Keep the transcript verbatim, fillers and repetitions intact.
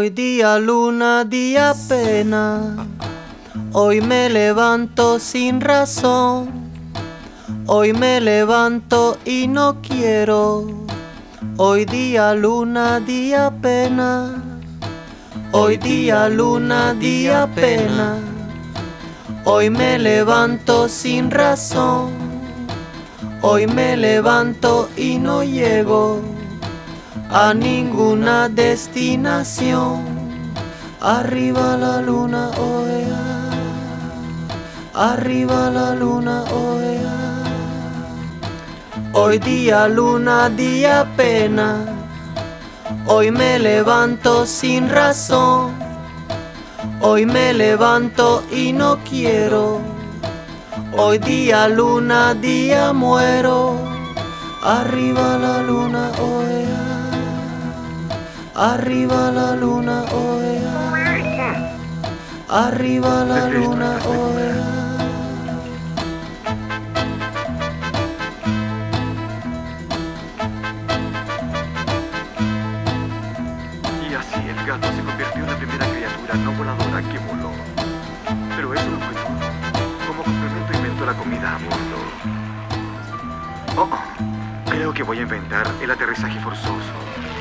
Hoy día luna, día pena. Hoy me levanto sin razón. Hoy me levanto y no quiero. Hoy día luna, día pena. Hoy día luna, día pena. Hoy me levanto sin razón. Hoy me levanto y no llego a ninguna destinación. Arriba la luna, oea. Arriba la luna, oea. Hoy día luna, día pena. Hoy me levanto sin razón. Hoy me levanto y no quiero. Hoy día luna, día muero. Arriba la luna, oea. Arriba la luna, oea. Arriba la luna, oea. Y así el gato se convirtió en la primera criatura no voladora que voló. Pero eso no fue todo. Como complemento inventó la comida a bordo. Oh, oh. Creo que voy a inventar el aterrizaje forzoso.